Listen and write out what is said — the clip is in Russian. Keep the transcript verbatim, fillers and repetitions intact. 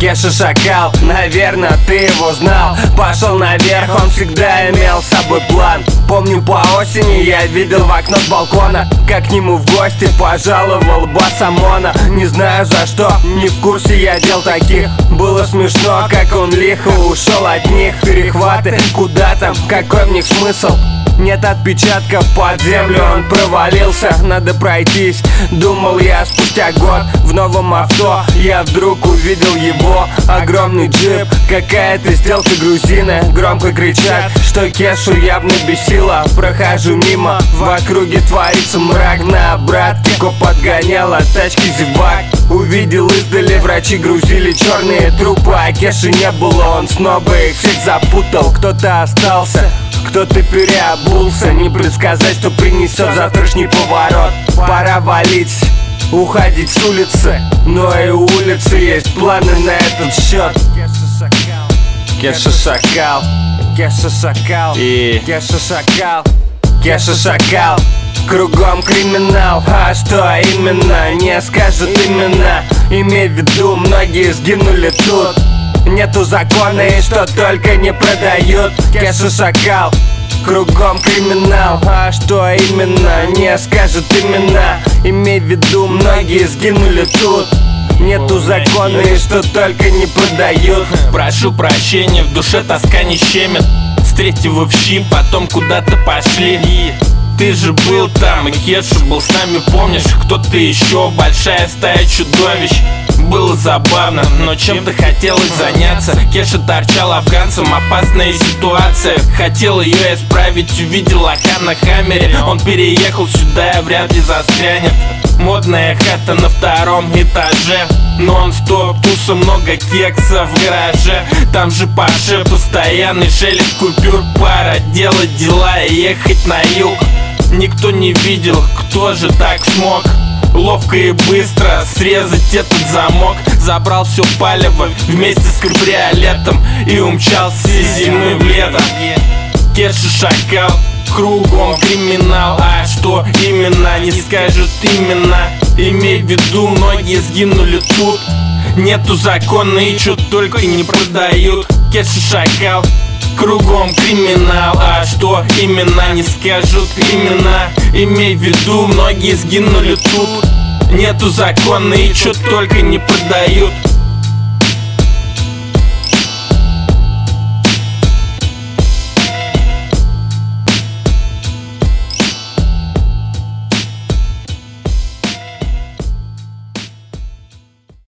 Кеша Шакал, наверное, ты его знал. Пошел наверх, он всегда имел с собой план. Помню, по осени я видел в окно с балкона, как к нему в гости пожаловал бас ОМОНа. Не знаю за что, не в курсе я дел таких. Было смешно, как он лихо ушел от них. Перехваты, куда там, какой в них смысл? Нет отпечатков, под землю он провалился. Надо пройтись, думал я спустя год. В новом авто я вдруг увидел его. Огромный джип, какая-то сделка грузина. Громко кричат, что Кешу явно бесило. Прохожу мимо, в округе творится мрак. На обратке коп подгонял от тачки зевак. Увидел издали, врачи грузили черные трупы, а Кеши не было, он снова их всех запутал. Кто-то остался, кто-то переобулся. Не предсказать, что принесет завтрашний поворот. Пора валить, уходить с улицы, но и у улицы есть планы на этот счет. Кеша Шакал, Кеша Шакал и Кеша Шакал, Кеша Шакал. Кругом криминал, а что именно, не скажут именно. Имей в виду, многие сгинули тут. Нету закона и что только не продают. Кеша Шакал, кругом криминал, а что именно, не скажут именно. Имей в виду, многие сгинули тут. Нету закона и что только не продают. Прошу прощения, в душе тоска не щемит. Встретив в щи, потом куда-то пошли. Ты же был там, и Кеша был с нами, помнишь? Кто-то еще, большая стая чудовищ. Было забавно, но чем-то хотелось заняться. Кеша торчал афганцем, опасная ситуация. Хотел ее исправить, увидел лоха на хаммере. Он переехал сюда и вряд ли застрянет. Модная хата на втором этаже, нон-стоп, туса, много кекса в гараже. Там же Паше, постоянный шелест купюр. Пора делать дела и ехать на юг. Никто не видел, кто же так смог ловко и быстро срезать этот замок. Забрал все палево вместе с кабриолетом и умчался из зимы в лето. Кеша Шакал, кругом криминал, а что именно, не скажут именно. Имей в виду, многие сгинули тут. Нету закона и чё только не продают. Кеша Шакал, кругом криминал, а что именно, не скажут именно. Имей в виду, многие сгинули тут. Нету закона и чё только не продают.